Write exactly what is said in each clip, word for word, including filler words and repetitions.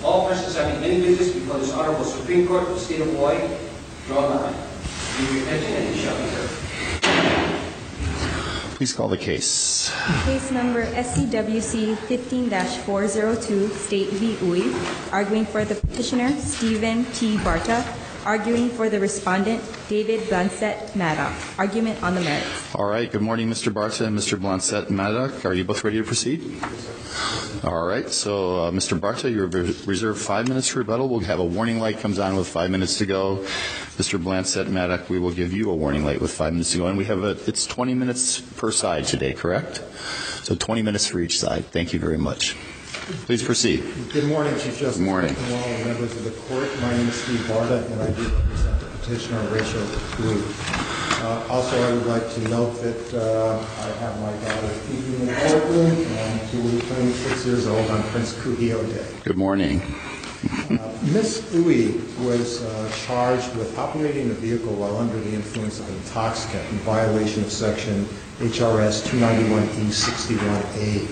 All persons having any business before this Honorable Supreme Court of the State of Hawaii, draw the line. Give your attention and you shall be heard. Please call the case. Case number S C W C fifteen dash four oh two, State v. Ui. Arguing for the petitioner, Stephen T. Barta. Arguing for the respondent, David Blancett-Maddock. Argument on the merits. All right. Good morning, Mister Barta and Mister Blancett-Maddock. Are you both ready to proceed? All right. So, uh, Mister Barta, you're reserved five minutes for rebuttal. We'll have a warning light comes on with five minutes to go. Mister Blancett-Maddock, we will give you a warning light with five minutes to go. And we have a, it's twenty minutes per side today, correct? So twenty minutes for each side. Thank you very much. Please proceed. Good morning, Chief Justice. Good morning. And all members of the court. My name is Steve Barta, and I do represent the petitioner, Rachel Ui. Uh, also, I would like to note that uh, I have my daughter Phoebe in the courtroom, and she will be turning six years old on Prince Kuhio Day. Good morning. uh, Miz Ui was uh, charged with operating a vehicle while under the influence of an intoxicant in violation of Section H R S two ninety-one E sixty-one A.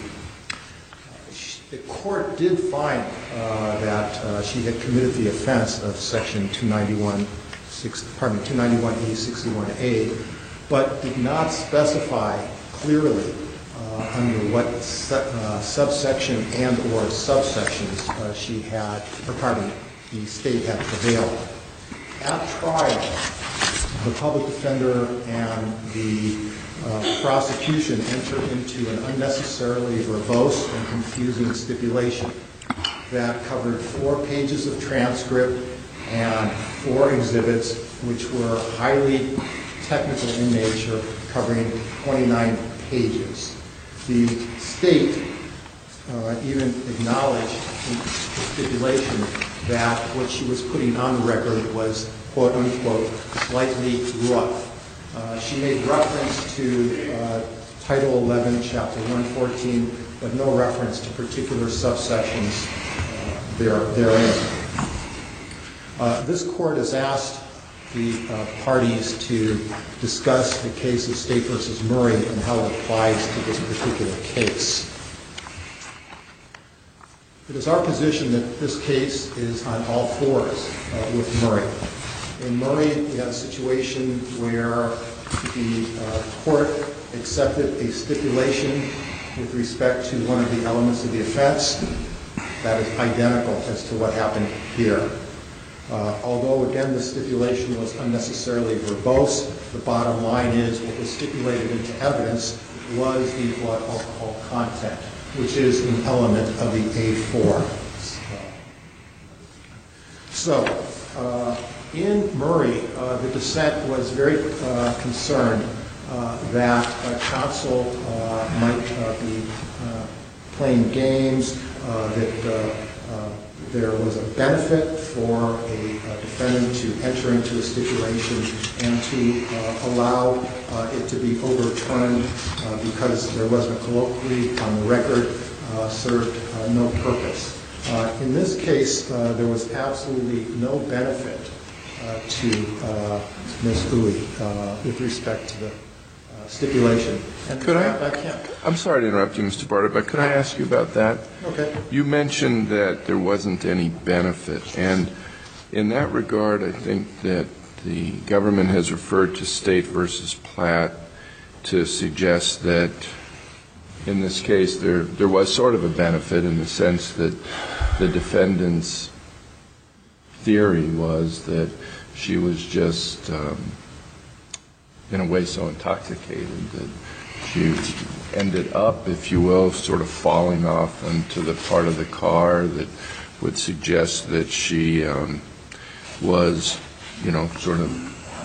The court did find uh, that uh, she had committed the offense of Section two ninety-one, pardon me, two ninety-one E sixty-one A, but did not specify clearly uh, under what su- uh, subsection and or subsections uh, she had, or pardon, the state had prevailed. At trial, the public defender and the Uh, prosecution entered into an unnecessarily verbose and confusing stipulation that covered four pages of transcript and four exhibits, which were highly technical in nature, covering twenty-nine pages. The state uh, even acknowledged in the stipulation that what she was putting on the record was, quote unquote, slightly rough. Uh, she made reference to uh, Title eleven, Chapter one fourteen, but no reference to particular subsections uh, there, therein. Uh, this court has asked the uh, parties to discuss the case of State versus Murray and how it applies to this particular case. It is our position that this case is on all fours uh, with Murray. In Murray, we had a situation where the uh, court accepted a stipulation with respect to one of the elements of the offense that is identical as to what happened here. Uh, although, again, the stipulation was unnecessarily verbose, the bottom line is what was stipulated into evidence was the blood alcohol content, which is an element of the A four. So, uh, in Murray, uh, the dissent was very uh, concerned uh, that uh, counsel uh, might uh, be uh, playing games, uh, that uh, uh, there was a benefit for a, a defendant to enter into a stipulation and to uh, allow uh, it to be overturned uh, because there wasn't a colloquy on the record, uh, served uh, no purpose. Uh, in this case, uh, there was absolutely no benefit Uh, to uh, Miz Ui uh, with respect to the uh, stipulation. And could I, I can't. I'm sorry to interrupt you, Mister Barta, but could I ask you about that? Okay. You mentioned that there wasn't any benefit, and in that regard, I think that the government has referred to State versus Platt to suggest that in this case there there was sort of a benefit in the sense that the defendant's theory was that she was just, um, in a way, so intoxicated that she ended up, if you will, sort of falling off into the part of the car that would suggest that she um, was, you know, sort of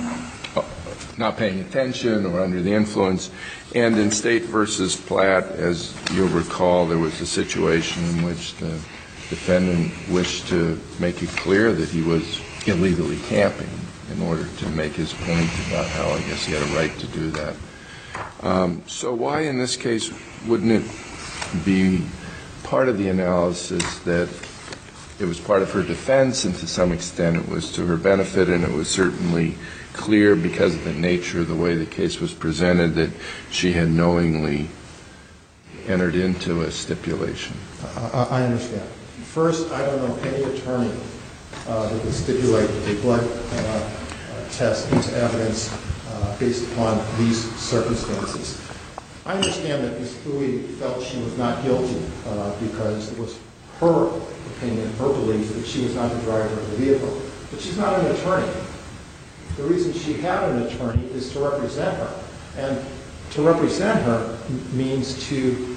not paying attention or under the influence. And in State versus Platt, as you'll recall, there was a situation in which the defendant wished to make it clear that he was illegally camping in order to make his point about how I guess he had a right to do that. Um, so why in this case wouldn't it be part of the analysis that it was part of her defense and to some extent it was to her benefit, and it was certainly clear because of the nature of the way the case was presented that she had knowingly entered into a stipulation? Uh, I understand. First, I don't know any attorney uh, that would stipulate a blood uh, test into evidence uh, based upon these circumstances. I understand that Miz Uwe felt she was not guilty uh, because it was her opinion, her belief that she was not the driver of the vehicle. But she's not an attorney. The reason she had an attorney is to represent her. And to represent her means to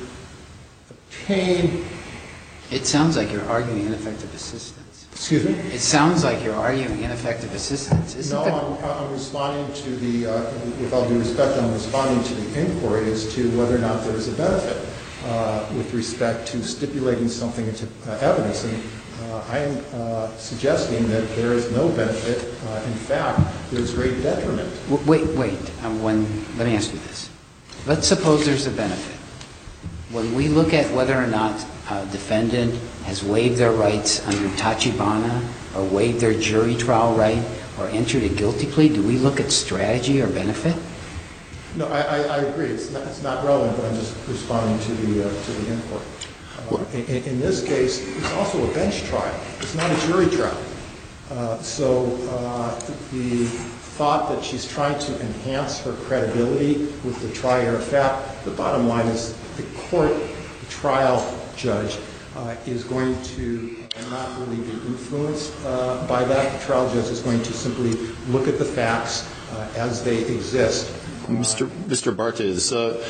obtain... It sounds like you're arguing ineffective assistance. Excuse me? It sounds like you're arguing ineffective assistance. Isn't No, the... I'm, I'm responding to the, uh, with all due respect, I'm responding to the inquiry as to whether or not there is a benefit uh, with respect to stipulating something into uh, evidence. And uh, I am uh, suggesting that there is no benefit. Uh, in fact, there's great detriment. W- Wait, wait. Um, when, let me ask you this. Let's suppose there's a benefit. When we look at whether or not a defendant has waived their rights under Tachibana or waived their jury trial right or entered a guilty plea, do we look at strategy or benefit? No, I, I, I agree. It's not, it's not relevant, but I'm just responding to the, uh, to the inquiry. Uh, in, in this case, it's also a bench trial. It's not a jury trial. Uh, so uh, the thought that she's trying to enhance her credibility with the trier of fact, the bottom line is the court, the trial judge, uh, is going to uh, not really be influenced uh, by that. The trial judge is going to simply look at the facts uh, as they exist. Mister Mister Bartes, uh,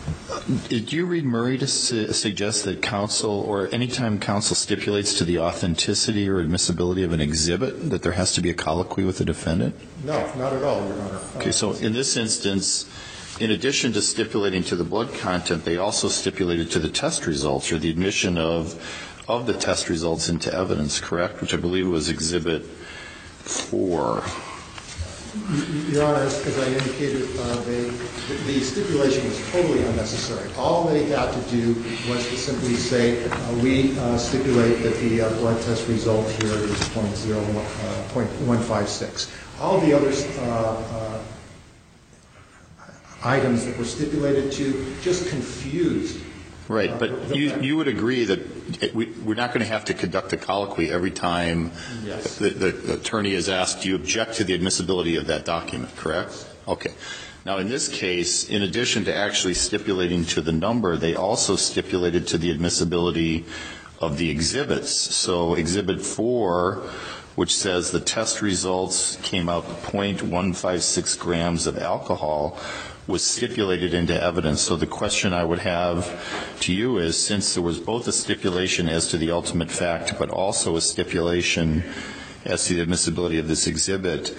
did you read Murray to su- suggest that counsel, or any time counsel stipulates to the authenticity or admissibility of an exhibit, that there has to be a colloquy with the defendant? No, not at all, Your Honor. Okay, so in this instance, in addition to stipulating to the blood content, they also stipulated to the test results, or the admission of of the test results into evidence, correct? Which I believe was Exhibit four. Your Honor, as I indicated, uh, they, the stipulation was totally unnecessary. All they had to do was to simply say, uh, we uh, stipulate that the uh, blood test result here is point one five six. All the other uh, uh, items that were stipulated to just confused. Right, uh, but the, you, you would agree that it, we, we're not going to have to conduct a colloquy every time yes. the, the attorney is asked, do you object to the admissibility of that document, correct? Okay. Now, in this case, in addition to actually stipulating to the number, they also stipulated to the admissibility of the exhibits. So Exhibit four, which says the test results came out point one five six grams of alcohol, was stipulated into evidence. So the question I would have to you is, since there was both a stipulation as to the ultimate fact, but also a stipulation as to the admissibility of this exhibit,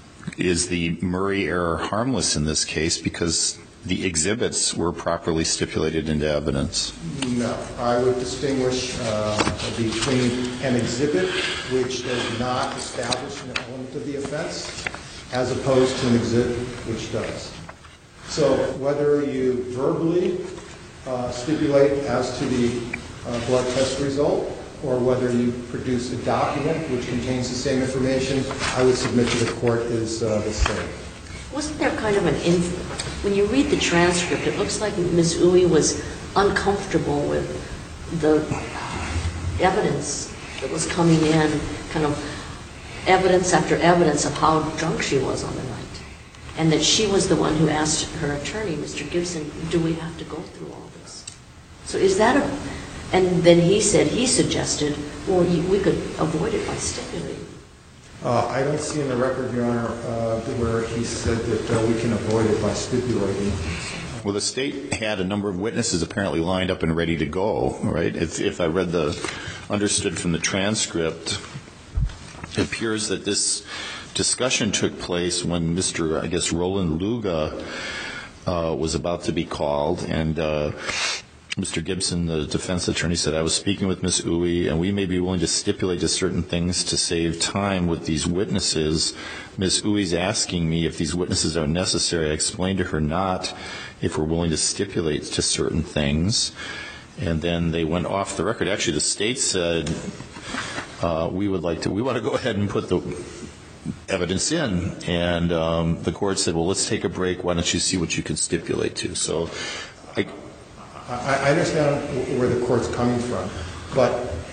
is the Murray error harmless in this case because the exhibits were properly stipulated into evidence? No. I would distinguish uh, between an exhibit which does not establish an element of the offense as opposed to an exhibit which does. So whether you verbally uh, stipulate as to the uh, blood test result or whether you produce a document which contains the same information, I would submit to the court is uh, the same. Wasn't there kind of an inf- when you read the transcript, it looks like Miz Uwe was uncomfortable with the evidence that was coming in, kind of evidence after evidence of how drunk she was on the night. And that she was the one who asked her attorney, Mister Gibson, do we have to go through all this? So is that a, and then he said, he suggested, well, you, we could avoid it by stipulating. Uh, I don't see in the record, Your Honor, uh, where he said that uh, we can avoid it by stipulating. Well, the state had a number of witnesses apparently lined up and ready to go, right? If, if I read the, understood from the transcript, it appears that this discussion took place when Mister I guess Roland Luga uh, was about to be called, and uh, Mister Gibson, the defense attorney, said, I was speaking with Miz Uwe, and we may be willing to stipulate to certain things to save time with these witnesses. Miz Uwe's asking me if these witnesses are necessary. I explained to her not, if we're willing to stipulate to certain things. And then they went off the record. Actually, the state said, uh, we would like to, we want to go ahead and put the evidence in, and um, the court said, well, let's take a break. Why don't you see what you can stipulate to? So I, I, I understand where the court's coming from, but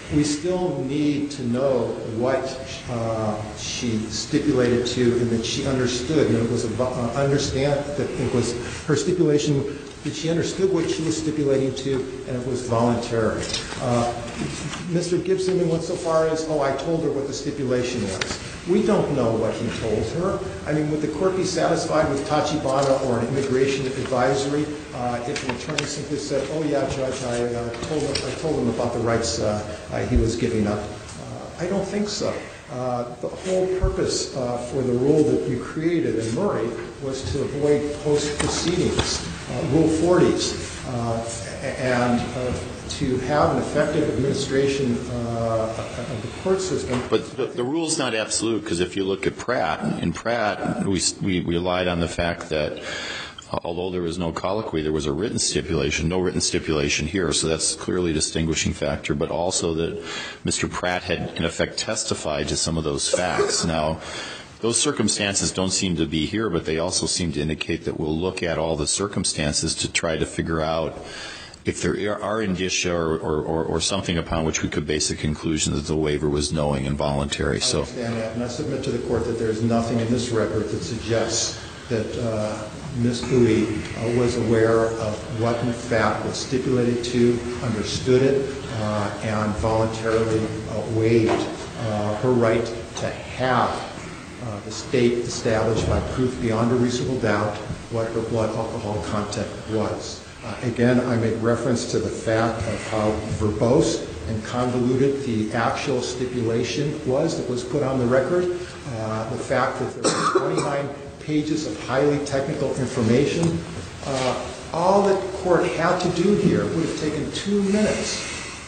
we still need to know what uh, she stipulated to and that she understood. And it was a, uh, understand that it was her stipulation that she understood what she was stipulating to, and it was voluntary. Uh, Mister Gibson went so far as, oh, I told her what the stipulation was. We don't know what he told her. I mean, would the court be satisfied with Tachibana or an immigration advisory uh, if an attorney simply said, oh, yeah, Judge, I, uh, told, him, I told him about the rights uh, uh, he was giving up? Uh, I don't think so. Uh, the whole purpose uh, for the rule that you created in Murray was to avoid post-proceedings, uh, Rule forties, uh, and uh, to have an effective administration uh, of the court system. But the, the rule's not absolute, because if you look at Pratt, in Pratt, we, we relied on the fact that although there was no colloquy, there was a written stipulation, no written stipulation here, so that's clearly a distinguishing factor, but also that Mister Pratt had, in effect, testified to some of those facts. Now, those circumstances don't seem to be here, but they also seem to indicate that we'll look at all the circumstances to try to figure out if there are indicia or, or, or, or something upon which we could base a conclusion that the waiver was knowing and voluntary. So, I understand that, and I submit to the court that there's nothing in this record that suggests that uh, Miz Uy uh, was aware of what, in fact, was stipulated to, understood it, uh, and voluntarily uh, waived uh, her right to have uh, the state established by proof beyond a reasonable doubt what her blood alcohol content was. Uh, again, I make reference to the fact of how verbose and convoluted the actual stipulation was that was put on the record. Uh, the fact that there were twenty-nine pages of highly technical information. Uh, all that the court had to do here would have taken two minutes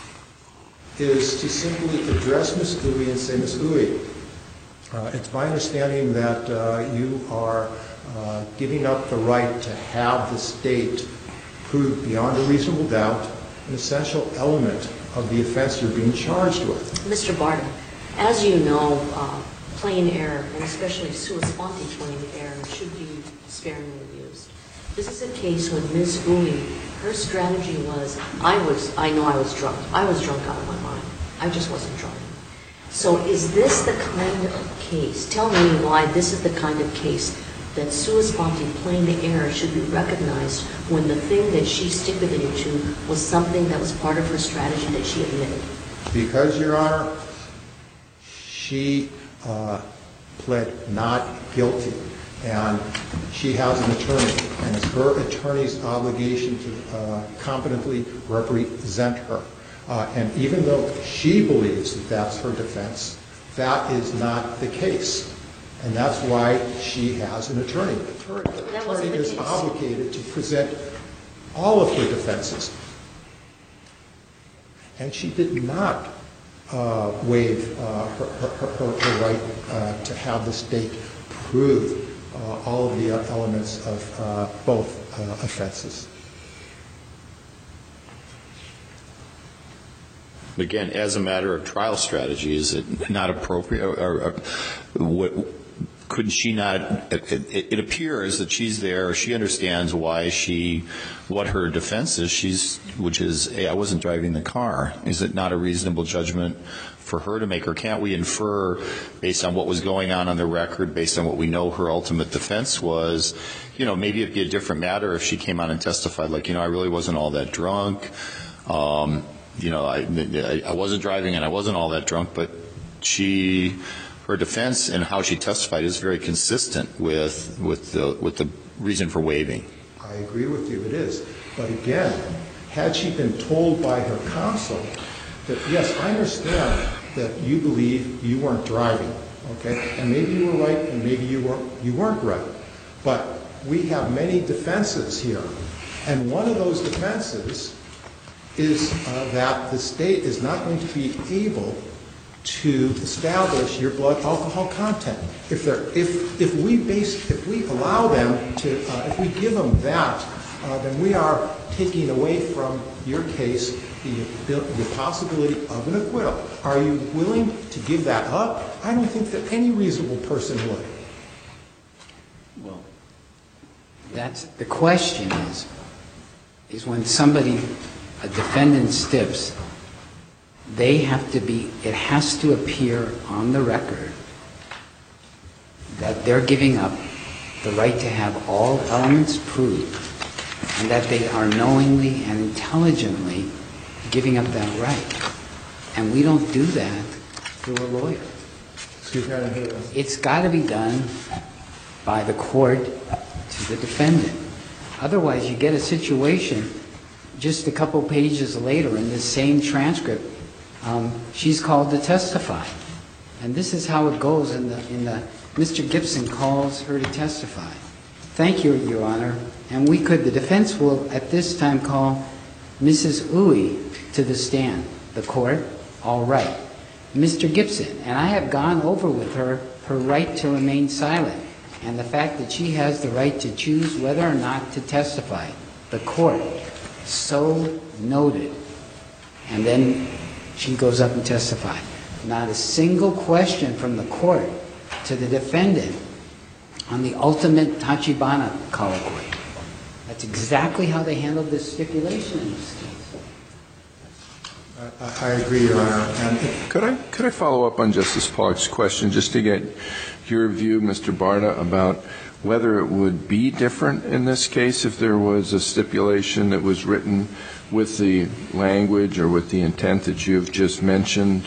is to simply address Miz Uy and say, Miz Uy, uh, it's my understanding that uh, you are uh, giving up the right to have the state prove beyond a reasonable doubt an essential element of the offense you're being charged with. Mister Barta, as you know, uh, plain error, and especially sua sponte plain error, should be sparingly used. This is a case when Miz Uy, her strategy was, I was, I know I was drunk. I was drunk out of my mind. I just wasn't driving. So is this the kind of case, tell me why this is the kind of case that sua sponte plain error should be recognized when the thing that she stipulated to was something that was part of her strategy that she admitted? Because, Your Honor, she Uh, pled not guilty, and she has an attorney, and it's her attorney's obligation to uh, competently represent her. Uh, and even though she believes that that's her defense, that is not the case, and that's why she has an attorney. Her attorney is obligated to present all of her defenses, and she did not Uh, waive uh, her, her, her, her right uh, to have the state prove uh, all of the elements of uh, both uh, offenses. again, as a matter of trial strategy, is it not appropriate? Or, or, or what, couldn't she not? It, it, it appears that she's there. She understands why she, what her defense is. She's, which is, hey, I wasn't driving the car. Is it not a reasonable judgment for her to make? Or can't we infer, based on what was going on on the record, based on what we know her ultimate defense was, you know, maybe it'd be a different matter if she came on and testified, like, you know, I really wasn't all that drunk. Um, you know, I, I wasn't driving and I wasn't all that drunk, but she. Her defense and how she testified is very consistent with with the with the reason for waiving. I agree with you, it is. But again, had she been told by her counsel that, yes, I understand that you believe you weren't driving, okay, and maybe you were right and maybe you weren't you weren't right, but we have many defenses here, and one of those defenses is uh, that the state is not going to be able to establish your blood alcohol content. If they're, if if we base, if we allow them to, uh, if we give them that, uh, then we are taking away from your case the, the possibility of an acquittal. Are you willing to give that up? I don't think that any reasonable person would. Well, that's the question is, is when somebody, a defendant, stips they have to be, it has to appear on the record that they're giving up the right to have all elements proved, and that they are knowingly and intelligently giving up that right. And we don't do that through a lawyer. Excuse me, I didn't hear that. It's got to be done by the court to the defendant. Otherwise, you get a situation just a couple pages later in this same transcript, um, she's called to testify. And this is how it goes in the, in the, Mister Gibson calls her to testify. Thank you, Your Honor. And we could, the defense will at this time call Missus Uwe to the stand. The court, all right. Mister Gibson, and I have gone over with her her right to remain silent and the fact that she has the right to choose whether or not to testify. The court, so noted. And then she goes up and testifies. Not a single question from the court to the defendant on the ultimate Tachibana colloquy. That's exactly how they handled this stipulation in this case. I, I agree, Your Honor. And Could I could I follow up on Justice Pollock's question just to get your view, Mister Barta, about whether it would be different in this case if there was a stipulation that was written with the language or with the intent that you've just mentioned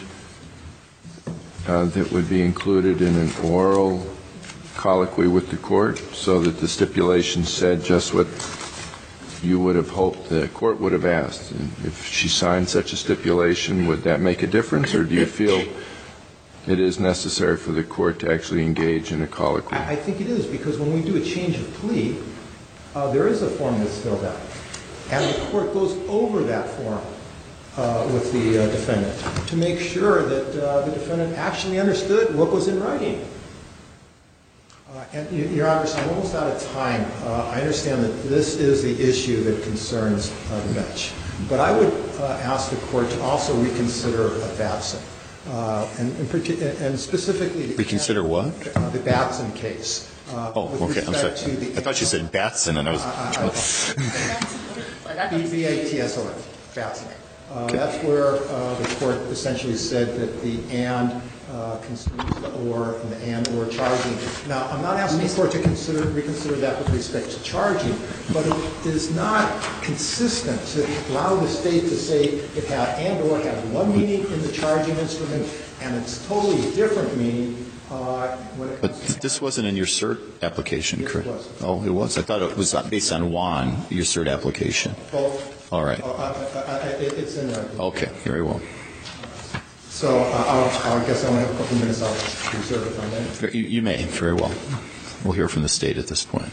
uh, that would be included in an oral colloquy with the court, so that the stipulation said just what you would have hoped the court would have asked? And if she signed such a stipulation, would that make a difference, or do you feel it is necessary for the court to actually engage in a colloquy? I think it is, because when we do a change of plea, uh, there is a form that's filled out, and the court goes over that form uh, with the uh, defendant to make sure that uh, the defendant actually understood what was in writing. Uh, and, Your Honor, I'm almost out of time. Uh, I understand that this is the issue that concerns uh, the bench, but I would uh, ask the court to also reconsider uh, Batson. Uh, and, and, and specifically, Reconsider what? Uh, the Batson case. Uh, Oh, with okay. I'm sorry. respect to the- I thought you said Batson, and I was. B A T S O N, Batson. Uh, That's where uh, the court essentially said that the and uh, consumes the or and the and or charging. Now, I'm not asking the court to consider reconsider that with respect to charging, but it is not consistent to allow the state to say it had and or has one meaning in the charging instrument and it's totally different meaning uh, when it But comes to this wasn't in your cert application, Yes, it correct? was. Oh, it was? I thought it was based on Juan, your cert application. both. All right. Uh, uh, uh, it- It's in there. Okay, very well. So uh, I'll, I guess I only have a couple minutes. I'll reserve it on that. You, you may, very well. We'll hear from the state at this point.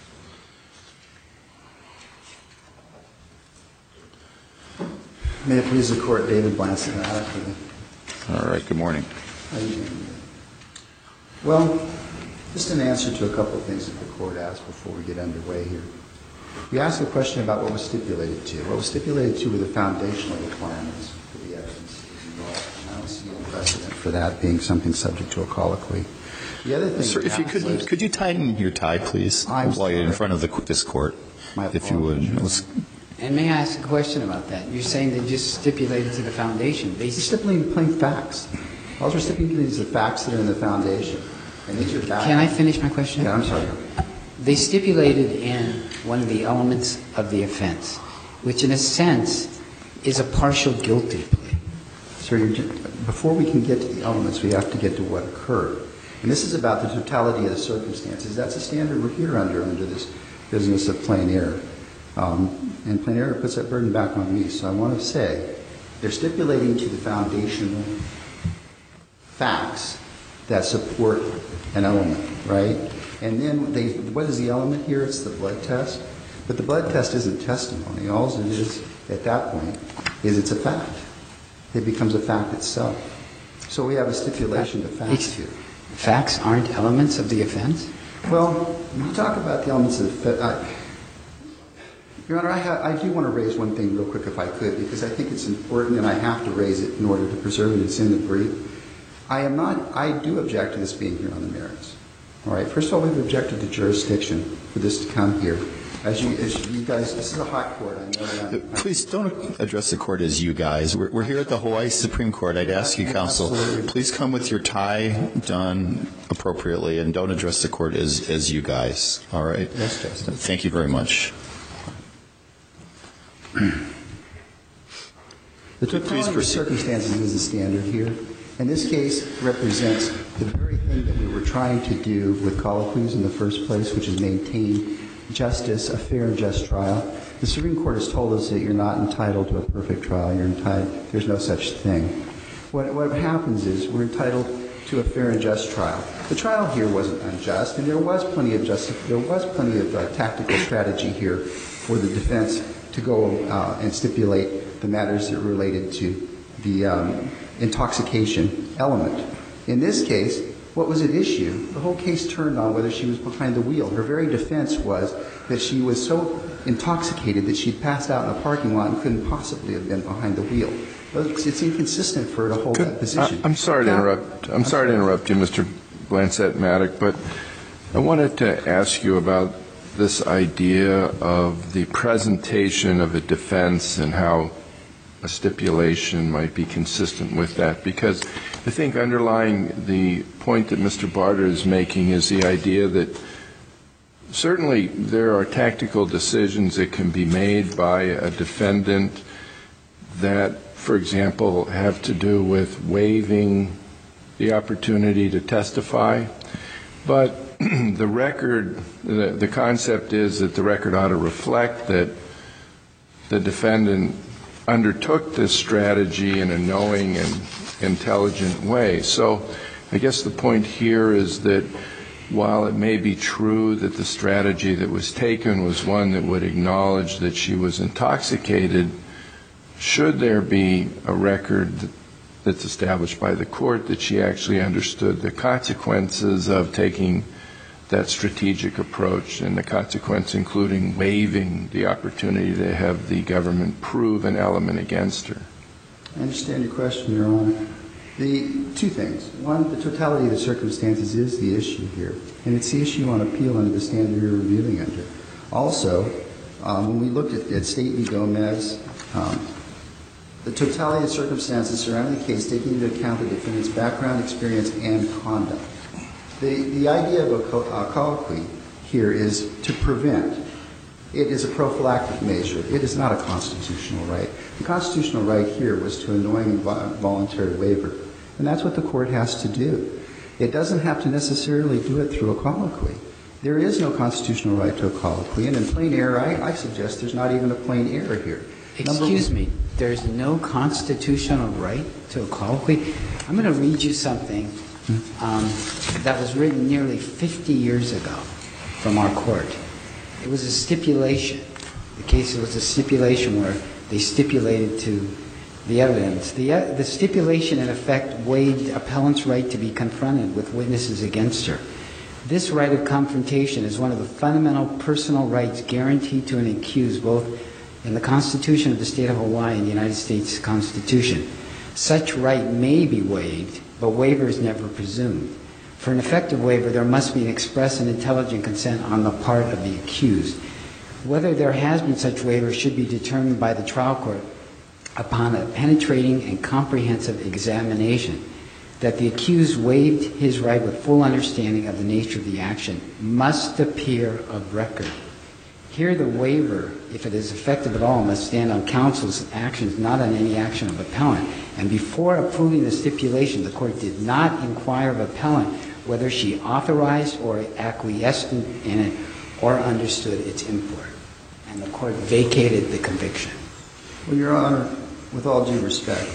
May it please the Court, David Blanson. All right, good morning. How are you doing? Well, just an answer to a couple of things that the Court asked before we get underway here. You asked a question about what was stipulated to. What was stipulated to were the foundational requirements for the evidence involved. And I don't see any precedent for that being something subject to a colloquy. The other thing, Sir, if you could, was- could you tighten your tie, please, I'm while you're in sorry. front of the, this court, My if you would. apologies. Let's- And may I ask a question about that? You're saying they just stipulated to the foundation. They You're stipulating plain facts. All we're stipulating is the facts that are in the foundation. And these are facts. Can I finish my question? Yeah, I'm sorry. They stipulated in one of the elements of the offense, which in a sense is a partial guilty plea. Sir, you're, ju- before we can get to the elements, we have to get to what occurred. And this is about the totality of the circumstances. That's a standard we're here under, under this business of plain error. Um, and plain error puts that burden back on me. So I want to say they're stipulating to the foundational facts that support an element, right? And then they, what is the element here? It's the blood test. But the blood test isn't testimony. All it is at that point is it's a fact. It becomes a fact itself. So we have a stipulation to facts here. Facts aren't elements of the offense? Well, when you talk about the elements of the uh, Your Honor, I, ha- I do want to raise one thing real quick if I could, because I think it's important and I have to raise it in order to preserve it. It's in the brief. I am not, I do object to this being here on the merits. All right. First of all, we've objected to jurisdiction for this to come here. As you, as you guys, this is a hot court. I know that. Please don't address the court as you guys. We're, we're here at the Hawaii Supreme Court. I'd ask you, counsel, please come with your tie done appropriately and don't address the court as, as you guys. All right? Yes, Justice. Thank you very much. The totality of the circumstances is the standard here. And this case represents the very thing that we were trying to do with colloquies in the first place, which is maintain justice, a fair and just trial. The Supreme Court has told us that you're not entitled to a perfect trial. You're entitled, there's no such thing. What, what happens is we're entitled to a fair and just trial. The trial here wasn't unjust, and there was plenty of justice, there was plenty of uh, tactical strategy here for the defense to go uh, and stipulate the matters that related to the um, intoxication element. In this case, what was at issue? The whole case turned on whether she was behind the wheel. Her very defense was that she was so intoxicated that she'd passed out in a parking lot and couldn't possibly have been behind the wheel. It's inconsistent for her to hold Could, that position. I, I'm sorry to interrupt. I'm, I'm sorry to interrupt you, Mister Blansett-Maddock, but I wanted to ask you about this idea of the presentation of a defense and how a stipulation might be consistent with that, because I think underlying the point that Mister Barta is making is the idea that certainly there are tactical decisions that can be made by a defendant that, for example, have to do with waiving the opportunity to testify, but the record, the, the concept is that the record ought to reflect that the defendant undertook this strategy in a knowing and intelligent way. So I guess the point here is that while it may be true that the strategy that was taken was one that would acknowledge that she was intoxicated, should there be a record that's established by the court that she actually understood the consequences of taking that strategic approach, and the consequence including waiving the opportunity to have the government prove an element against her? I understand your question, Your Honor. The two things. One, the totality of the circumstances is the issue here, and it's the issue on appeal under the standard you're reviewing under. Also, um, when we looked at, at State v. Gomez, um, the totality of the circumstances surrounding the case, taking into account the defendant's background, experience, and conduct. The, the idea of a co- uh, colloquy here is to prevent. It is a prophylactic measure. It is not a constitutional right. The constitutional right here was to a knowing and voluntary waiver, and that's what the court has to do. It doesn't have to necessarily do it through a colloquy. There is no constitutional right to a colloquy, and in plain error, I, I suggest there's not even a plain error here. Excuse me, there's no constitutional right to a colloquy? I'm going to read you something um, that was written nearly fifty years ago from our court. It was a stipulation. The case was a stipulation where they stipulated to the evidence. The, uh, the stipulation, in effect, waived appellant's right to be confronted with witnesses against her. This right of confrontation is one of the fundamental personal rights guaranteed to an accused both in the Constitution of the State of Hawaii and the United States Constitution. Such right may be waived, but waiver is never presumed. For an effective waiver, there must be an express and intelligent consent on the part of the accused. Whether there has been such waiver should be determined by the trial court upon a penetrating and comprehensive examination. That the accused waived his right with full understanding of the nature of the action must appear of record. Here, the waiver, if it is effective at all, must stand on counsel's actions, not on any action of appellant. And before approving the stipulation, the court did not inquire of appellant whether she authorized or acquiesced in it or understood its import. And the court vacated the conviction. Well, Your Honor, with all due respect,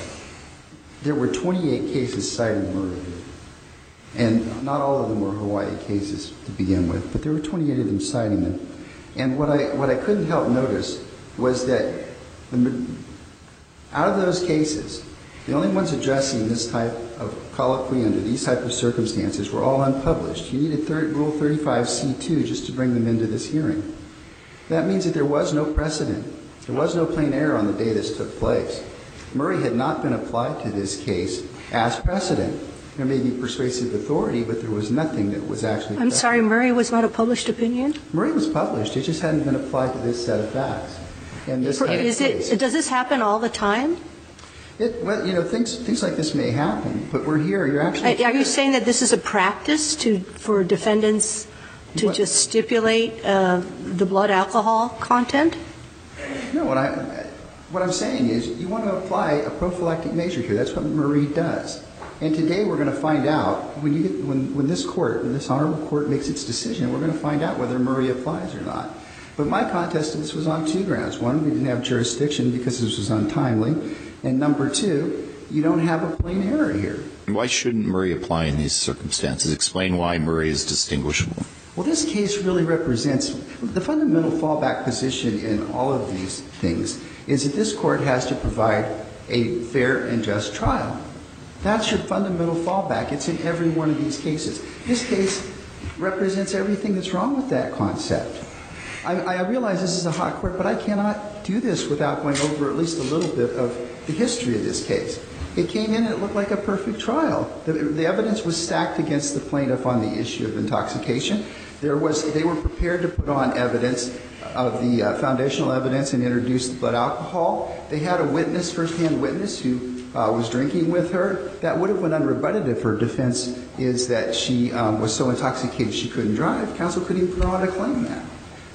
there were twenty-eight cases citing murder here. And not all of them were Hawaii cases to begin with, but there were twenty-eight of them citing them. And what I what I couldn't help notice was that the, out of those cases, the only ones addressing this type of colloquy under these type of circumstances were all unpublished. You needed third, Rule thirty-five C two just to bring them into this hearing. That means that there was no precedent. There was no plain error on the day this took place. Murray had not been applied to this case as precedent. There may be persuasive authority, but there was nothing that was actually. I'm sorry, Murray was not a published opinion? Murray was published. It just hadn't been applied to this set of facts. And this Is it, does this happen all the time? It, well, you know, things things like this may happen, but we're here. You're actually. Are you saying that this is a practice to for defendants to What? just stipulate uh, the blood alcohol content? No, what I what I'm saying is you want to apply a prophylactic measure here. That's what Murray does. And today we're going to find out when you get when when this court, when this honorable court makes its decision, we're going to find out whether Murray applies or not. But my contest of this was on two grounds. One, we didn't have jurisdiction because this was untimely. And number two, you don't have a plain error here. Why shouldn't Murray apply in these circumstances? Explain why Murray is distinguishable. Well, this case really represents the fundamental fallback position in all of these things is that this court has to provide a fair and just trial. That's your fundamental fallback. It's in every one of these cases. This case represents everything that's wrong with that concept. I, I realize this is a hot court, but I cannot do this without going over at least a little bit of the history of this case. It came in and it looked like a perfect trial. The, the evidence was stacked against the plaintiff on the issue of intoxication. There was, they were prepared to put on evidence of the uh, foundational evidence and introduce the blood alcohol. They had a witness, first-hand witness, who uh, was drinking with her. That would have been unrebutted if her defense is that she um, was so intoxicated she couldn't drive. Counsel couldn't even put on to claim that.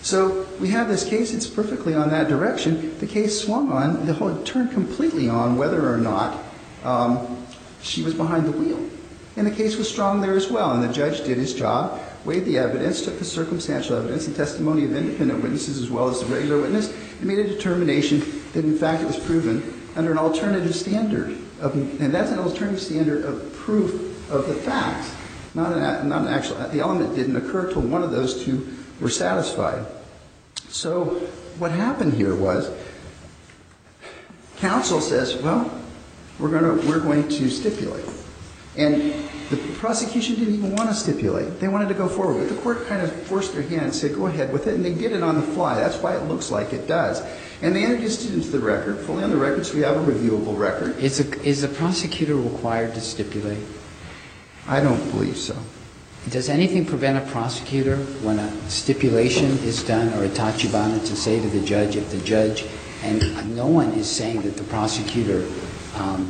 So we have this case, it's perfectly on that direction. The case swung on, the whole turned completely on whether or not um, she was behind the wheel. And the case was strong there as well. And the judge did his job, weighed the evidence, took the circumstantial evidence and testimony of independent witnesses as well as the regular witness, and made a determination that in fact it was proven under an alternative standard. Of, and that's an alternative standard of proof of the facts, not an, not an actual. The element didn't occur till one of those two were satisfied. So what happened here was counsel says, well, we're going to we're going to stipulate. And the prosecution didn't even want to stipulate. They wanted to go forward. But the court kind of forced their hand and said, go ahead with it. And they did it on the fly. That's why it looks like it does. And they introduced it into the record, fully on the record, so we have a reviewable record. Is a, is the prosecutor required to stipulate? I don't believe so. Does anything prevent a prosecutor when a stipulation is done or a tachibana to say to the judge, if the judge, and no one is saying that the prosecutor um,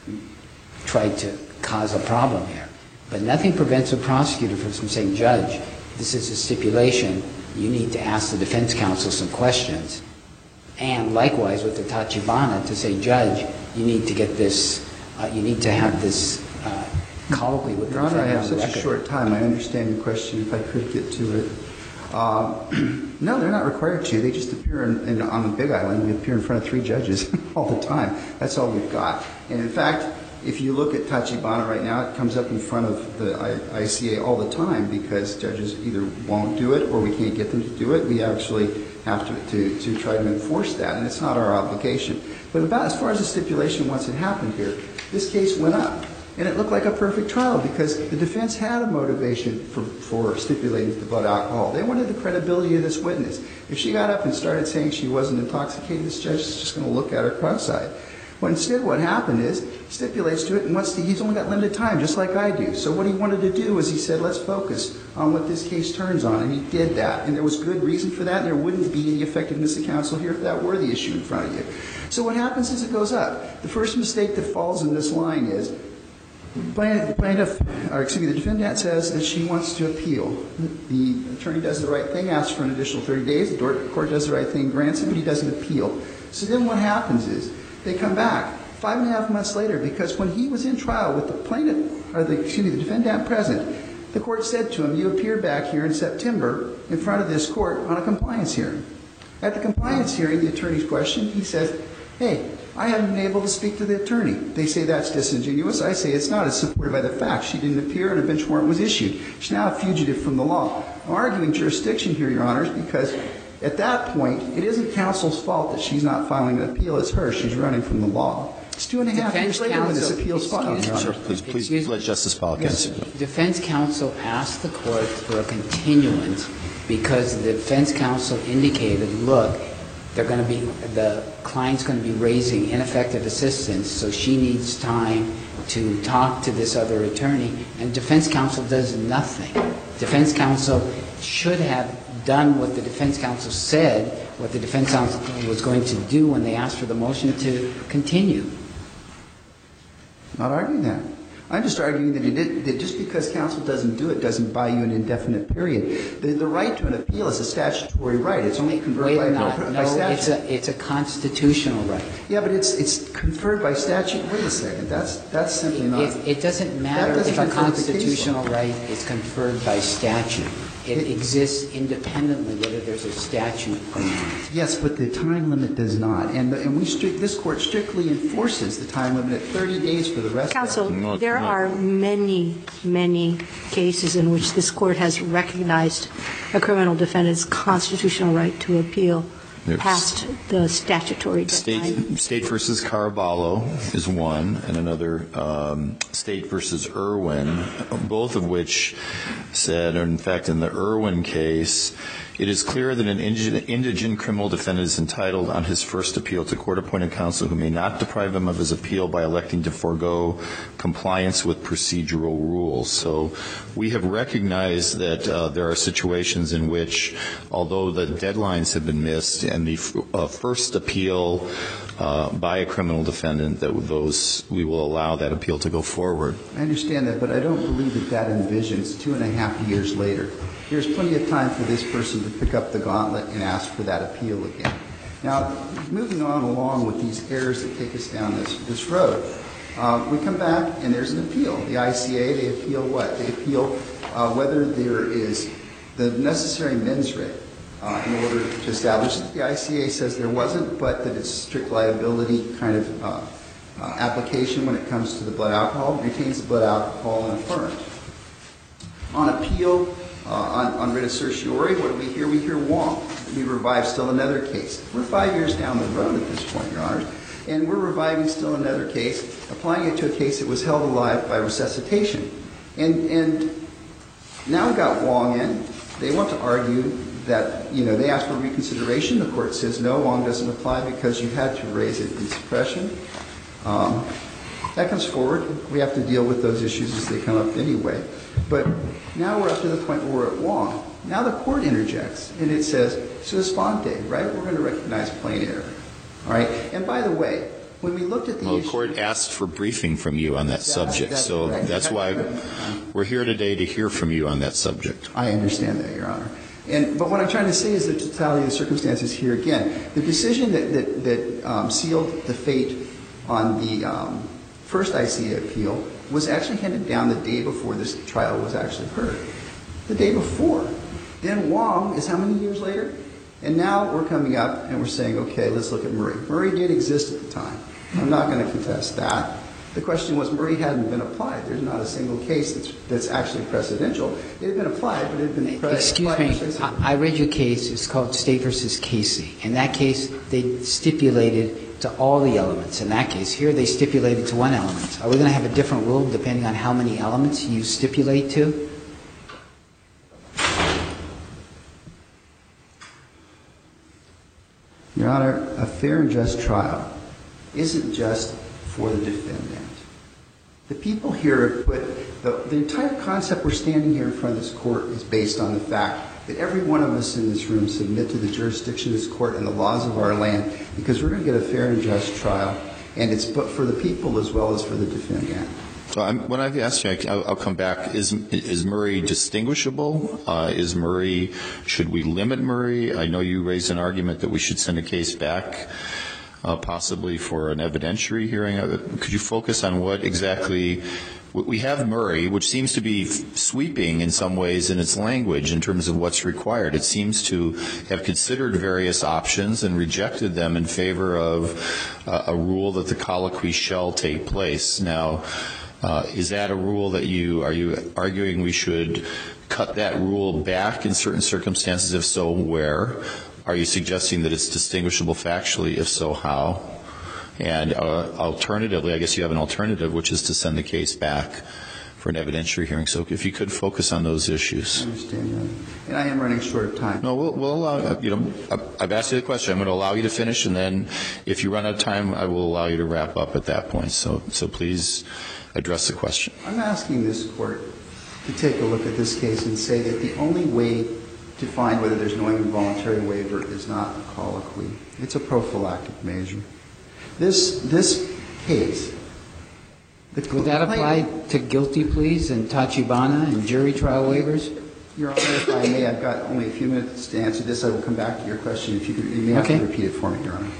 tried to cause a problem here, but nothing prevents a prosecutor from saying, judge, this is a stipulation, you need to ask the defense counsel some questions. And likewise with the tachibana to say, judge, you need to get this, uh, you need to have this uh, colloquy with the Your Honor, I defendant have on the such a record. short time. I understand your question, if I could get to it. Uh, no, they're not required to. They just appear in, in, on the Big Island. We appear in front of three judges all the time. That's all we've got. And in fact, if you look at tachibana right now, it comes up in front of the I C A all the time because judges either won't do it or we can't get them to do it. We actually have to, to, to try to enforce that, and it's not our obligation. But about as far as the stipulation, once it happened here, this case went up. And it looked like a perfect trial because the defense had a motivation for, for stipulating the blood alcohol. They wanted the credibility of this witness. If she got up and started saying she wasn't intoxicated, this judge is just going to look at her cross-eyed. Well, instead what happened is stipulates to it, and once the, he's only got limited time, just like I do. So what he wanted to do is he said, let's focus on what this case turns on, and he did that. And there was good reason for that, and there wouldn't be any effectiveness of counsel here if that were the issue in front of you. So what happens is it goes up. The first mistake that falls in this line is the plaintiff, or excuse me, the defendant says that she wants to appeal. The attorney does the right thing, asks for an additional thirty days. The court does the right thing, grants it, but he doesn't appeal. So then what happens is they come back five and a half months later because when he was in trial with the plaintiff, or the, excuse me, the defendant present, the court said to him, you appear back here in September in front of this court on a compliance hearing. At the compliance hearing, the attorney's questioned. He says, hey, I haven't been able to speak to the attorney. They say that's disingenuous. I say it's not. It's supported by the facts. She didn't appear and a bench warrant was issued. She's now a fugitive from the law. I'm arguing jurisdiction here, Your Honors, because at that point, it isn't counsel's fault that she's not filing an appeal. It's her. She's running from the law. It's two and a half Defense years later when this counsel- appeal's filed, Your Sir, Honor. please, please Excuse- let Justice Pollock Yes. answer. Defense counsel asked the court for a continuance because the defense counsel indicated, look, they're going to be, the client's going to be raising ineffective assistance, so she needs time to talk to this other attorney, and defense counsel does nothing. Defense counsel should have done what the defense counsel said, what the defense counsel was going to do when they asked for the motion to continue. Not arguing that. I'm just arguing that, it did, that just because counsel doesn't do it doesn't buy you an indefinite period. The, the right to an appeal is a statutory right. It's only conferred by, not, by no, statute. It's a, it's a constitutional right. Yeah, but it's it's conferred by statute. Wait a second. That's that's simply not. It, it doesn't matter doesn't if a confer the case constitutional law. right is conferred by statute. It, It- exists independently whether there's a statute or not. Yes, but the time limit does not. And the, and we strict, this court strictly enforces the time limit at thirty days for the rest Counsel, of it. there are many, many cases in which this court has recognized a criminal defendant's constitutional right to appeal There's past the statutory deadline. State, State versus Caraballo is one, and another um, State versus Irwin, both of which said, or in fact, in the Irwin case, it is clear that an indigent criminal defendant is entitled on his first appeal to court-appointed counsel who may not deprive him of his appeal by electing to forego compliance with procedural rules. So we have recognized that uh, there are situations in which, although the deadlines have been missed and the f- uh, first appeal uh, by a criminal defendant, that those we will allow that appeal to go forward. I understand that, but I don't believe that that envisions two and a half years later. There's plenty of time for this person to pick up the gauntlet and ask for that appeal again. Now, moving on along with these errors that take us down this, this road, uh, we come back and there's an appeal. The I C A, they appeal what? They appeal uh, whether there is the necessary mens rea uh, in order to establish that the I C A says there wasn't, but that it's strict liability kind of uh, uh, application when it comes to the blood alcohol, retains the blood alcohol and affirms. On appeal, Uh, on, on writ of certiorari, what do we hear? We hear Wong. We revive still another case. We're five years down the road at this point, Your Honors, and we're reviving still another case, applying it to a case that was held alive by resuscitation. And, and now we've got Wong in. They want to argue that, you know, they ask for reconsideration. The court says, no, Wong doesn't apply because you had to raise it in suppression. Um, that comes forward. We have to deal with those issues as they come up anyway. But now we're up to the point where we're at Wong. Now the court interjects, and it says, sua sponte, right? We're going to recognize plain error. All right? And by the way, when we looked at the Well, issue... the court asked for briefing from you on that That's- subject, that's so correct. that's why we're here today to hear from you on that subject. I understand that, Your Honor. And, but what I'm trying to say is the totality of the circumstances here again. The decision that, that, that um, sealed the fate on the um, first I C A appeal was actually handed down the day before this trial was actually heard. The day before. Then Wong is how many years later? And now we're coming up and we're saying, okay, let's look at Murray. Murray did exist at the time. I'm not going to contest that. The question was Murray hadn't been applied. There's not a single case that's, that's actually precedential. It had been applied, but it had been pre- Excuse applied. me, I, I read your case. It's called State versus Casey. In that case, they stipulated to all the elements. In that case, here they stipulated to one element. Are we going to have a different rule depending on how many elements you stipulate to? Your Honor, a fair and just trial isn't just for the defendant. The people here have put, the, the entire concept we're standing here in front of this court is based on the fact that every one of us in this room submit to the jurisdiction of this court and the laws of our land because we're going to get a fair and just trial, and it's but for the people as well as for the defendant. So I'm, when I've asked you, I'll, I'll come back. Is is Murray distinguishable? Uh, is Murray? Should we limit Murray? I know you raised an argument that we should send a case back, uh, possibly for an evidentiary hearing. Could you focus on what exactly? We have Murray, which seems to be sweeping in some ways in its language in terms of what's required. It seems to have considered various options and rejected them in favor of uh, a rule that the colloquy shall take place. Now, uh, is that a rule that you, are you arguing we should cut that rule back in certain circumstances? If so, where? Are you suggesting that it's distinguishable factually? If so, how? And uh, alternatively, I guess you have an alternative, which is to send the case back for an evidentiary hearing. So if you could focus on those issues. I understand that. And I am running short of time. No, we'll, we'll allow, you know, I've asked you the question. I'm going to allow you to finish, and then if you run out of time, I will allow you to wrap up at that point. So, so please address the question. I'm asking this court to take a look at this case and say that the only way to find whether there's knowing involuntary waiver is not a colloquy. It's a prophylactic measure. This this case. The Would that apply to guilty pleas and Tachibana and jury trial waivers? Your Honor, if I may, I've got only a few minutes to answer this. I will come back to your question. If you could, you may have okay. to repeat it for me, Your Honor.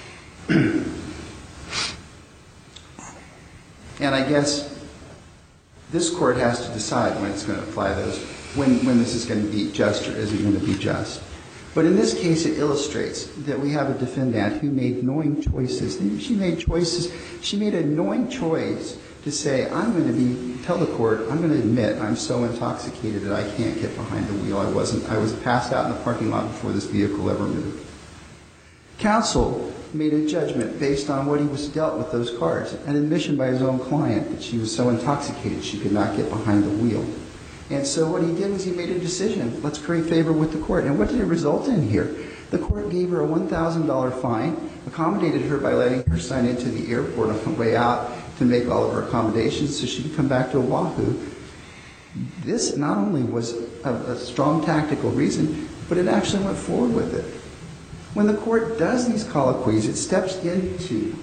And I guess this court has to decide when it's going to apply those, when, when this is going to be just or isn't going to be just. But in this case, it illustrates that we have a defendant who made knowing choices. She made choices. She made a knowing choice to say, I'm going to be, tell the court, I'm going to admit I'm so intoxicated that I can't get behind the wheel. I wasn't, I was passed out in the parking lot before this vehicle ever moved. Counsel made a judgment based on what he was dealt with those cards, an admission by his own client that she was so intoxicated she could not get behind the wheel. And so what he did was he made a decision. Let's curry favor with the court. And what did it result in here? The court gave her a one thousand dollars fine, accommodated her by letting her sign into the airport on the way out to make all of her accommodations so she could come back to Oahu. This not only was a, a strong tactical reason, but it actually went forward with it. When the court does these colloquies, it steps into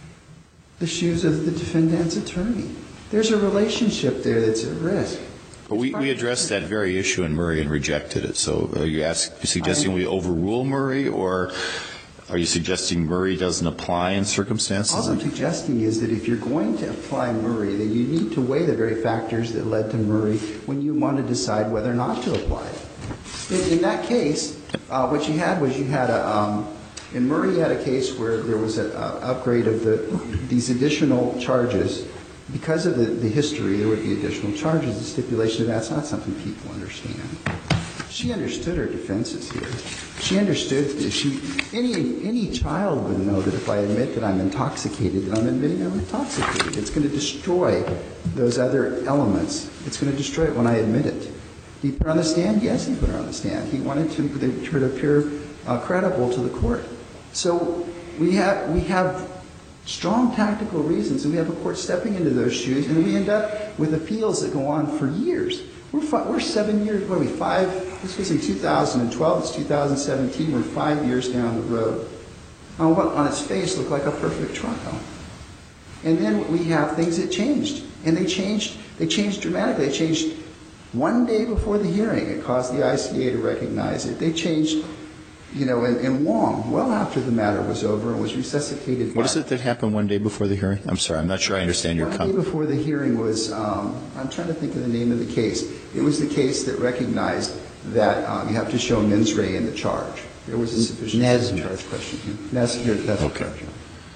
the shoes of the defendant's attorney. There's a relationship there that's at risk. But we, we addressed that very issue in Murray and rejected it. So are you ask, suggesting we overrule Murray, or are you suggesting Murray doesn't apply in circumstances? All I'm suggesting is that if you're going to apply Murray, then you need to weigh the very factors that led to Murray when you want to decide whether or not to apply it. In, in that case, uh, what you had was you had a, um, in Murray you had a case where there was an upgrade of the, these additional charges. Because of the, the history, there would be additional charges. The stipulation of that's not something people understand. She understood her defenses here. She understood that she, any, any child would know that if I admit that I'm intoxicated, that I'm admitting I'm intoxicated. It's going to destroy those other elements. It's going to destroy it when I admit it. Did he put her on the stand? Yes, he put her on the stand. He wanted to, her to appear uh, credible to the court. So we have, we have strong tactical reasons, and we have a court stepping into those shoes, and we end up with appeals that go on for years. We're, five, we're seven years, what are we, five? This was in two thousand twelve, it's two thousand seventeen, we're five years down the road. On what on its face looked like a perfect trial. And then we have things that changed, and they changed, they changed dramatically. They changed one day before the hearing. It caused the I C A to recognize it. They changed, you know, in, in Wong, well after the matter was over and was resuscitated. What is it that happened one day before the hearing? I'm sorry, I'm not sure I understand your comment. One day before the hearing was, um, I'm trying to think of the name of the case. It was the case that recognized that um, you have to show mens rea in the charge. There was a sufficient charge question. Nesbitt, that's okay. Correct.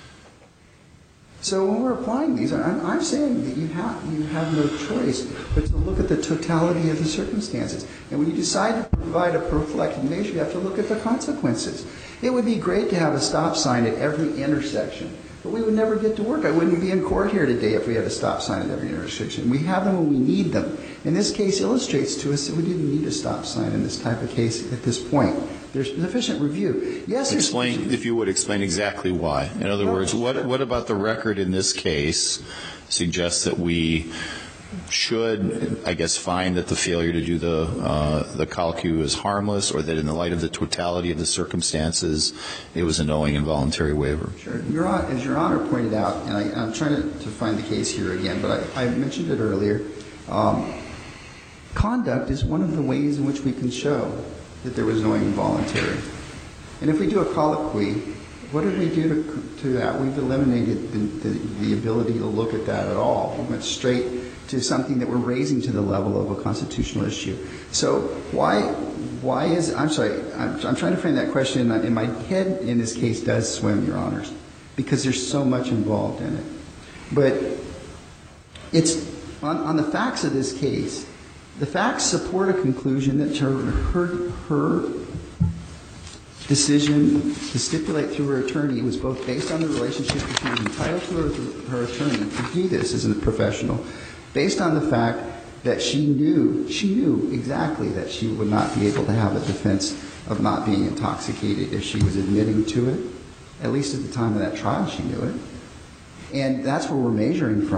So when we're applying these, I'm, I'm saying that you have, you have no choice but to look at the totality of the circumstances. And when you decide to provide a prophylactic measure, you have to look at the consequences. It would be great to have a stop sign at every intersection, but we would never get to work. I wouldn't be in court here today if we had a stop sign at every intersection. We have them when we need them. And this case illustrates to us that we didn't need a stop sign in this type of case at this point. There's sufficient review. Yes, explain, if you would, explain exactly why. In other words, what what about the record in this case suggests that we should, I guess, find that the failure to do the uh, the colloquy was harmless, or that in the light of the totality of the circumstances, it was a knowing involuntary waiver? Sure. Your Honor, as Your Honor pointed out, and I, I'm trying to, to find the case here again, but I, I mentioned it earlier, um, conduct is one of the ways in which we can show that there was knowing involuntary. And if we do a colloquy, what did we do to, to that? We've eliminated the, the, the ability to look at that at all. We went straight to something that we're raising to the level of a constitutional issue. So why why is, I'm sorry, I'm, I'm trying to frame that question, in my head in this case does swim, Your Honors, because there's so much involved in it. But it's, on, on the facts of this case, the facts support a conclusion that her, her, her decision to stipulate through her attorney was both based on the relationship that she was entitled to her, her attorney to do this as a professional, based on the fact that she knew, she knew exactly that she would not be able to have a defense of not being intoxicated if she was admitting to it. At least at the time of that trial, she knew it. And that's where we're measuring from.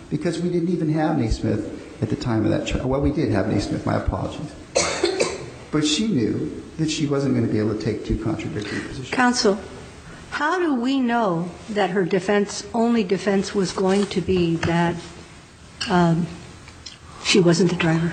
because we didn't even have Naismith at the time of that trial. Well, we did have Naismith, my apologies. But she knew that she wasn't going to be able to take two contradictory positions. Counsel, how do we know that her defense, only defense was going to be that um, she wasn't the driver?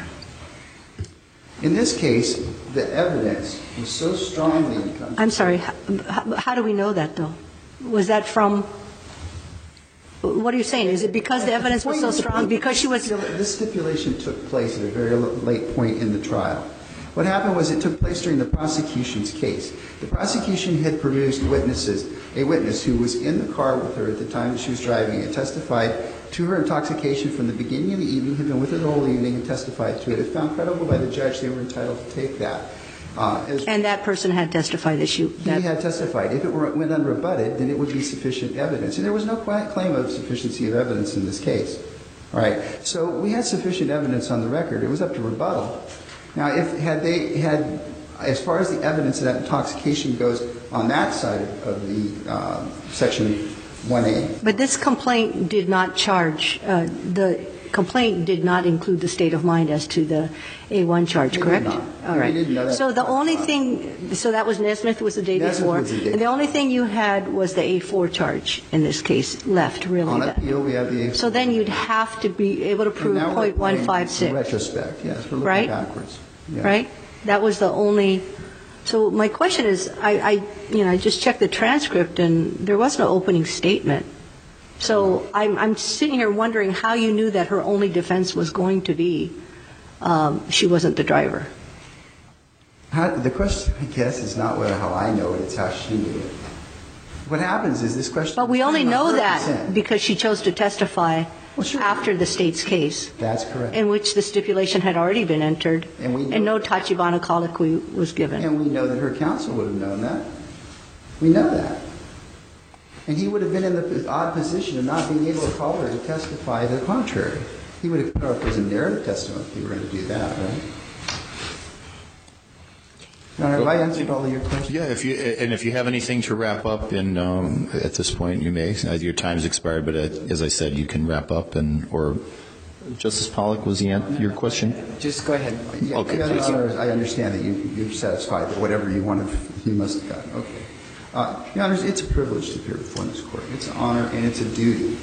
In this case, the evidence was so strongly in contradiction. I'm sorry, how, how do we know that, though? Was that from, what are you saying? Is it because the evidence was so strong, because she was... This stipulation took place at a very late point in the trial. What happened was it took place during the prosecution's case. The prosecution had produced witnesses, a witness who was in the car with her at the time that she was driving and testified to her intoxication from the beginning of the evening, had been with her the whole evening and testified to it. It found credible by the judge. They were entitled to take that. Uh, as and that person had testified that she... That he had testified. If it were, went unrebutted, then it would be sufficient evidence. And there was no claim of sufficiency of evidence in this case. All right? So we had sufficient evidence on the record. It was up to rebuttal. Now, if had they had, as far as the evidence of that intoxication goes on that side of the uh, Section one A. But this complaint did not charge, uh, the complaint did not include the state of mind as to the A one charge, correct? It did not. All right. We didn't know that. So the only thing, so that was Nesmith was the day Nesmith before. was the day and the only thing you had was the A four charge in this case left, really. On that. appeal, we have the A four. So then you'd have to be able to prove And now we're point one five six. in retrospect, yes. We're looking Right? backwards. Yeah. Right? That was the only. So my question is, I, I, you know, I just checked the transcript and there was no opening statement. So I'm, I'm sitting here wondering how you knew that her only defense was going to be um, she wasn't the driver. How, the question, I guess, is not whether how I know it, it's how she knew it. What happens is this question. But we only know that consent. because she chose to testify Well, sure. after the state's case, That's correct. in which the stipulation had already been entered And we know- and no Tachibana colloquy was given. And we know that her counsel would have known that. We know that. And he would have been in the odd position of not being able to call her to testify to the contrary. He would have put up his narrative testimony if he were going to do that, right? Your Honor, have I answered all of your questions? Yeah, if you, and if you have anything to wrap up in, um, at this point, you may. Uh, Your time's expired, but uh, as I said, you can wrap up and, or Justice Pollack, was the an- your question? Just go ahead. Yeah, Okay, Your please. Honor, I understand that you, you're satisfied that whatever you want to, you must have gotten. Okay. Uh, Your Honor, it's a privilege to appear before this court. It's an honor and it's a duty.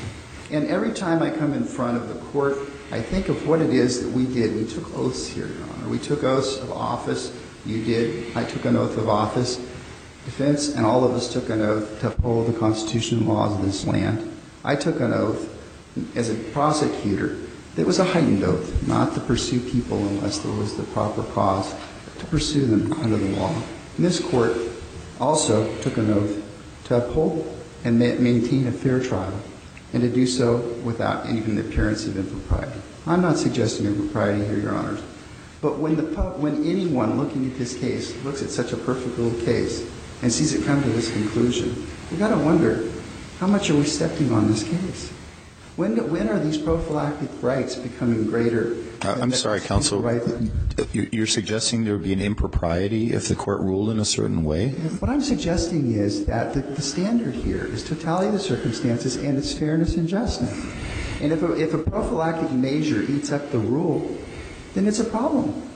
And every time I come in front of the court, I think of what it is that we did. We took oaths here, Your Honor. We took oaths of office. You did. I took an oath of office. Defense and all of us took an oath to uphold the constitutional laws of this land. I took an oath as a prosecutor. It was a heightened oath, not to pursue people unless there was the proper cause, to pursue them under the law. And this court also took an oath to uphold and ma- maintain a fair trial, and to do so without even the appearance of impropriety. I'm not suggesting impropriety here, Your Honors. But when, the pub, when anyone looking at this case looks at such a perfect little case and sees it come to this conclusion, we've got to wonder, how much are we stepping on this case? When, when are these prophylactic rights becoming greater? Uh, I'm sorry, counsel. Right? You- You're suggesting there would be an impropriety if the court ruled in a certain way? What I'm suggesting is that the, the standard here is totality of the circumstances and its fairness and justness. And if a, if a prophylactic measure eats up the rule, then it's a problem.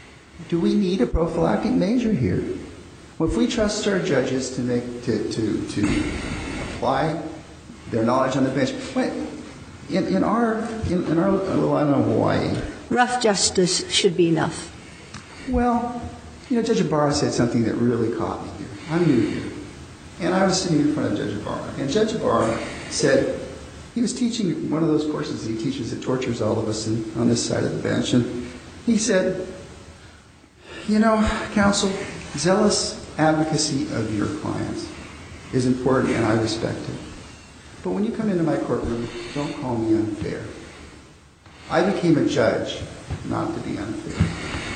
Do we need a prophylactic measure here? Well, if we trust our judges to make to to, to apply their knowledge on the bench, wait, in, in our in, in our little island of Hawaii, Rough justice should be enough. well, you know, Judge Ibarra said something that really caught me here. I'm new here. And I was sitting in front of Judge Ibarra. And Judge Ibarra said, he was teaching one of those courses he teaches that tortures all of us in, on this side of the bench. And he said, you know, counsel, zealous advocacy of your clients is important and I respect it. But when you come into my courtroom, don't call me unfair. I became a judge not to be unfair.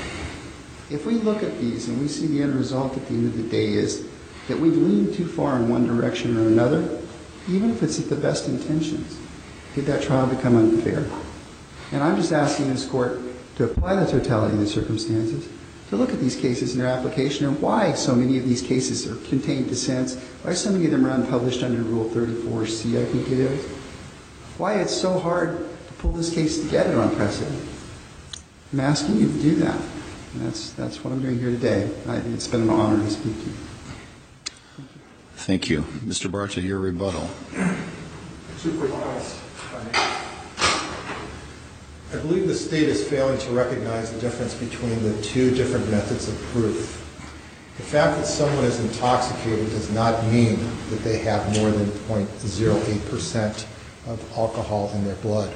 If we look at these and we see the end result at the end of the day is that we've leaned too far in one direction or another, even if it's at the best intentions, did that trial become unfair? And I'm just asking this court to apply the totality of the circumstances, to look at these cases and their application and why so many of these cases are contained dissents, why so many of them are unpublished under Rule thirty-four C, I think it is. why it's so hard to pull this case together on precedent. I'm asking you to do that. And that's, that's what I'm doing here today. I, it's been an honor to speak to you. Thank you. Mister Barta, your rebuttal. Two quick points. I believe the state is failing to recognize the difference between the two different methods of proof. The fact that someone is intoxicated does not mean that they have more than zero point zero eight percent of alcohol in their blood.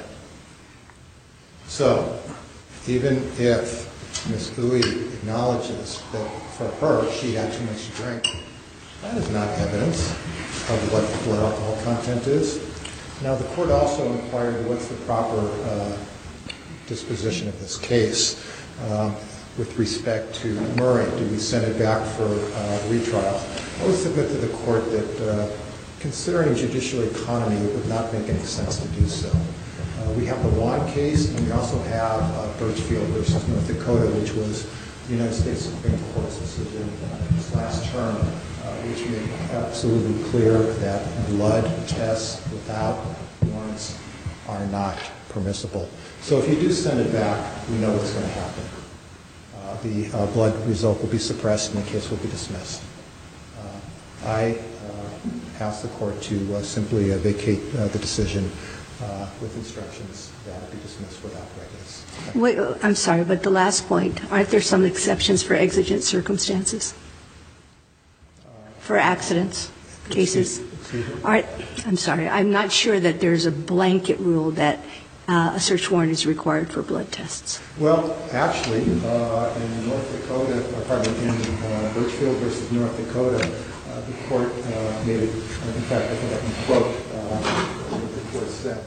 So, even if Miz Uy acknowledges that for her she had too much to drink, that is not evidence of what the blood alcohol content is. Now, the court also inquired what's the proper uh, disposition of this case um, with respect to Murray. Do we send it back for uh, retrial? I would submit to the court that uh, considering judicial economy, it would not make any sense to do so. Uh, we have the Wan case, and we also have uh, Birchfield versus North Dakota, which was the United States Supreme Court's decision this last term, uh, which made absolutely clear that blood tests without warrants are not permissible. So if you do send it back, we know what's going to happen. Uh, the uh, blood result will be suppressed and the case will be dismissed. Uh, I uh, ask the court to uh, simply uh, vacate uh, the decision uh, with instructions that it be dismissed without prejudice. Wait, I'm sorry, but the last point, aren't there some exceptions for exigent circumstances? For accidents, cases? Excuse me? Aren't, I'm sorry, I'm not sure that there's a blanket rule that uh, a search warrant is required for blood tests. Well, actually, uh, in North Dakota, or pardon me, in uh, Birchfield versus North Dakota, uh, the court uh, made it, in fact, I think I can quote uh, what the court said.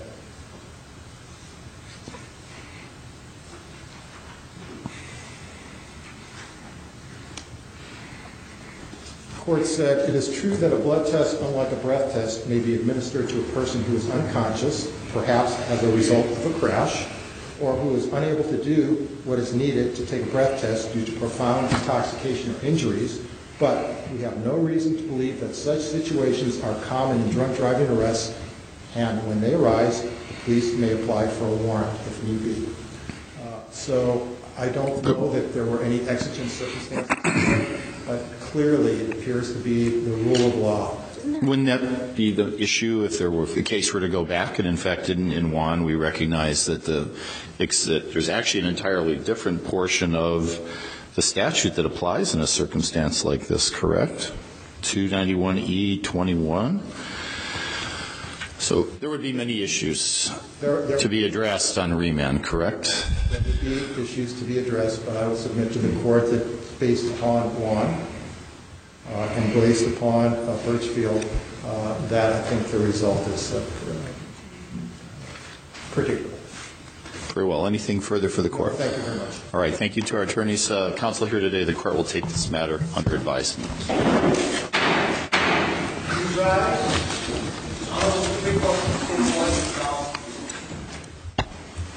The court said, it is true that a blood test, unlike a breath test, may be administered to a person who is unconscious, perhaps as a result of a crash, or who is unable to do what is needed to take a breath test due to profound intoxication or injuries, but we have no reason to believe that such situations are common in drunk driving arrests, and when they arise, the police may apply for a warrant if need be. Uh, so I don't know that there were any exigent circumstances, but clearly it appears to be the rule of law. Wouldn't that be the issue if there were, if the case were to go back? And in fact, in, in Juan, we recognize that the that there's actually an entirely different portion of the statute that applies in a circumstance like this, correct? two ninety-one E twenty-one. So there would be many issues There, there, to be addressed on remand, correct? There would be issues to be addressed, but I would submit to the court that based upon Juan uh, and based upon uh, Birchfield, uh, that I think the result is uh, predictable. Very well. Anything further for the court? Thank you very much. All right. Thank you to our attorneys. Uh, counsel here today. The court will take this matter under advisement.